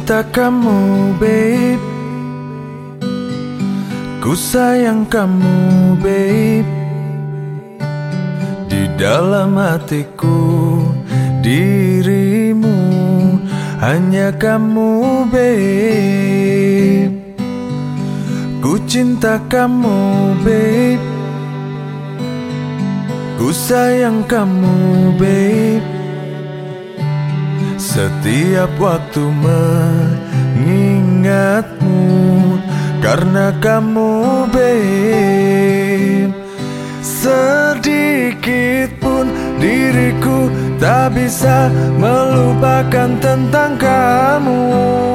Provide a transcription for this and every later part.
cinta kamu, babe. Ku sayang kamu, babe. Di dalam hatiku, dirimu, hanya kamu, babe. Ku cinta kamu, babe. Ku sayang kamu, babe. Setiap waktu mengingatmu, karena kamu, babe. Sedikit pun diriku tak bisa melupakan tentang kamu.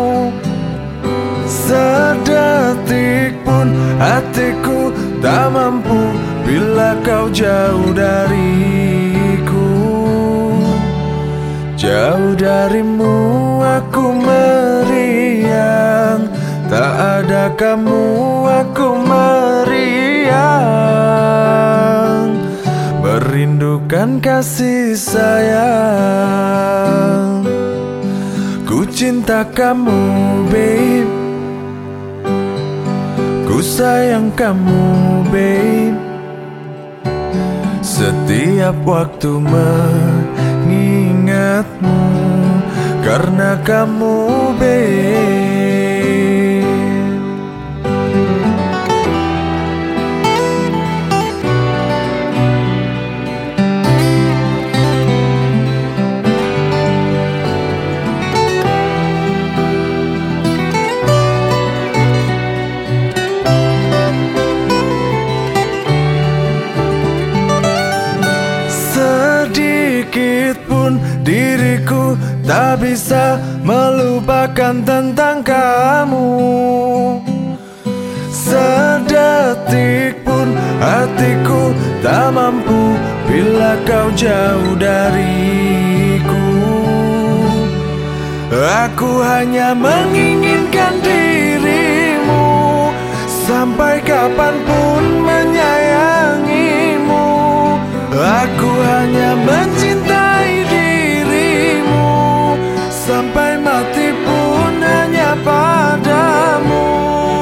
Sedetik pun hatiku tak mampu bila kau jauh dariku. Jauh darimu aku meriang, tak ada kamu aku meriang. Merindukan kasih sayang. Ku cinta kamu, babe. Ku sayang kamu, babe. Setiap waktu mengingatmu, karena kamu, babe. Sedikit pun diriku tak bisa melupakan tentang kamu. Sedetik pun hatiku tak mampu bila kau jauh dariku. Aku hanya menginginkan dirimu, sampai kapanpun menyayangimu. Aku hanya mencintai dirimu, sampai mati pun hanya padamu.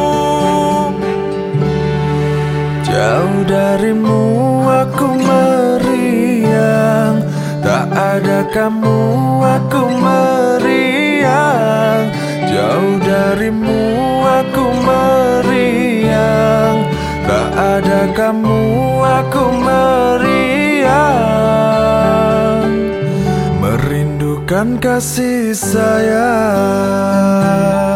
Jauh darimu aku meriang, tak ada kamu aku meriang. Jauh darimu aku meriang, tak ada kamu aku meriang. Merindukan kasih sayang.